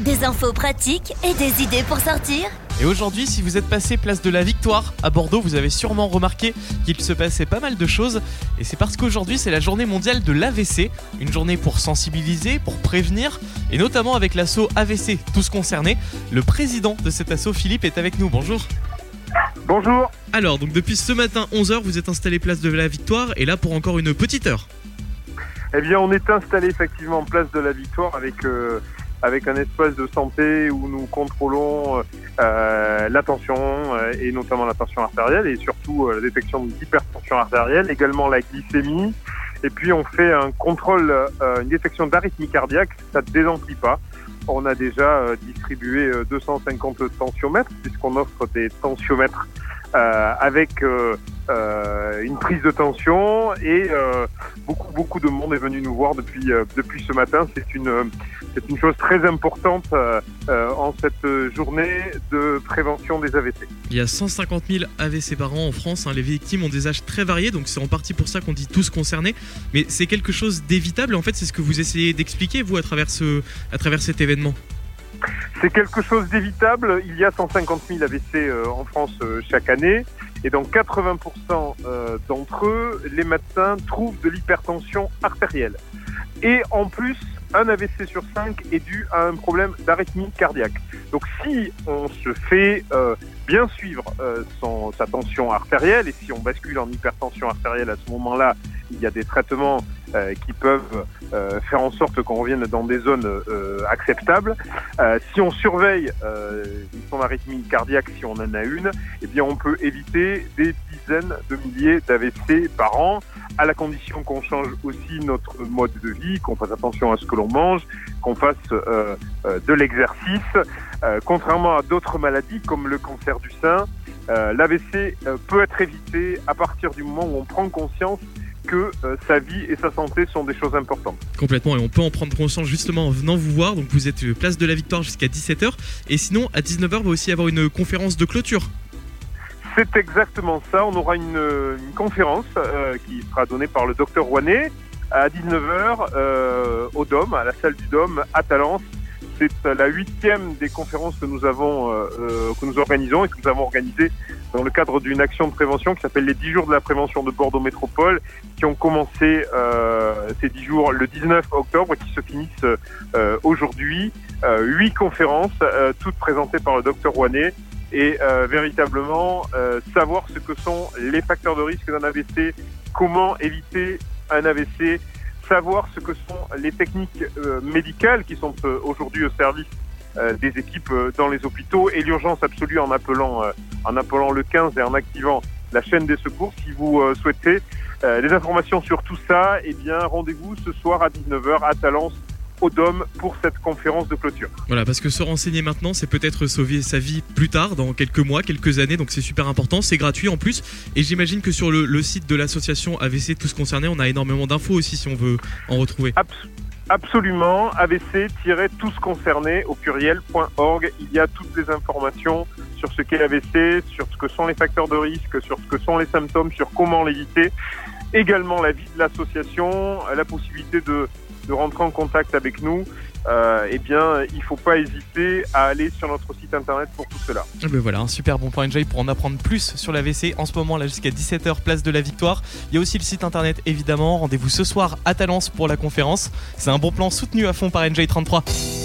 des infos pratiques et des idées pour sortir. Et aujourd'hui, si vous êtes passé place de la Victoire à Bordeaux, vous avez sûrement remarqué qu'il se passait pas mal de choses. Et c'est parce qu'aujourd'hui, c'est la journée mondiale de l'AVC. Une journée pour sensibiliser, pour prévenir, et notamment avec l'asso AVC Tous Concernés. Le président de cet asso, Philippe, est avec nous. Bonjour. Bonjour. Alors, donc depuis ce matin 11h, vous êtes installé place de la Victoire, et là pour encore une petite heure. Eh bien, on est installé effectivement en place de la Victoire avec un espace de santé où nous contrôlons la tension et notamment la tension artérielle et surtout la détection d'hypertension artérielle, également la glycémie. Et puis on fait un contrôle, une détection d'arythmie cardiaque, ça ne désemplit pas. On a déjà distribué 250 tensiomètres puisqu'on offre des tensiomètres avec une prise de tension et beaucoup de monde est venu nous voir depuis ce matin. C'est une chose très importante en cette journée de prévention des AVC. Il y a 150 000 AVC par an en France. Les victimes ont des âges très variés, donc c'est en partie pour ça qu'on dit tous concernés. Mais c'est quelque chose d'évitable. En fait, c'est ce que vous essayez d'expliquer, vous, à travers cet événement. C'est quelque chose d'évitable. Il y a 150 000 AVC en France chaque année. Et dans 80% d'entre eux, les médecins trouvent de l'hypertension artérielle. Et en plus, un AVC sur 5 est dû à un problème d'arythmie cardiaque. Donc si on se fait bien suivre sa tension artérielle, et si on bascule en hypertension artérielle à ce moment-là, il y a des traitements qui peuvent faire en sorte qu'on revienne dans des zones acceptables. Si on surveille son arythmie cardiaque, si on en a une, eh bien on peut éviter des dizaines de milliers d'AVC par an, à la condition qu'on change aussi notre mode de vie, qu'on fasse attention à ce que l'on mange, qu'on fasse de l'exercice. Contrairement à d'autres maladies comme le cancer du sein, l'AVC peut être évité à partir du moment où on prend conscience que sa vie et sa santé sont des choses importantes. Complètement, et on peut en prendre conscience justement en venant vous voir. Donc vous êtes place de la Victoire jusqu'à 17h, et sinon à 19h va aussi y avoir une conférence de clôture. C'est exactement ça, on aura une conférence qui sera donnée par le docteur Rouanet à 19h au Dôme, à la salle du Dôme à Talence. C'est la 8e des conférences que nous organisons et que nous avons organisées dans le cadre d'une action de prévention qui s'appelle les 10 jours de la prévention de Bordeaux Métropole, qui ont commencé ces 10 jours le 19 octobre et qui se finissent aujourd'hui. 8 conférences, toutes présentées par le docteur Rouanet, et véritablement savoir ce que sont les facteurs de risque d'un AVC, comment éviter un AVC, savoir ce que sont les techniques médicales qui sont aujourd'hui au service des équipes dans les hôpitaux, et l'urgence absolue en appelant le 15 et en activant la chaîne des secours. Si vous souhaitez des informations sur tout ça, eh bien rendez-vous ce soir à 19h à Talence au Dôme pour cette conférence de clôture. Voilà, parce que se renseigner maintenant, c'est peut-être sauver sa vie plus tard, dans quelques mois, quelques années, donc c'est super important, c'est gratuit en plus, et j'imagine que sur le site de l'association AVC Tous Concernés, on a énormément d'infos aussi si on veut en retrouver. Absolument, AVC-tousconcernés au pluriel.org, il y a toutes les informations sur ce qu'est l'AVC, sur ce que sont les facteurs de risque, sur ce que sont les symptômes, sur comment l'éviter, également la vie de l'association, la possibilité de rentrer en contact avec nous. Eh bien, il ne faut pas hésiter à aller sur notre site internet pour tout cela. Ben voilà, un super bon point Enjoy pour en apprendre plus sur l'AVC. En ce moment, là, jusqu'à 17h, place de la Victoire. Il y a aussi le site internet, évidemment. Rendez-vous ce soir à Talence pour la conférence. C'est un bon plan soutenu à fond par Enjoy 33.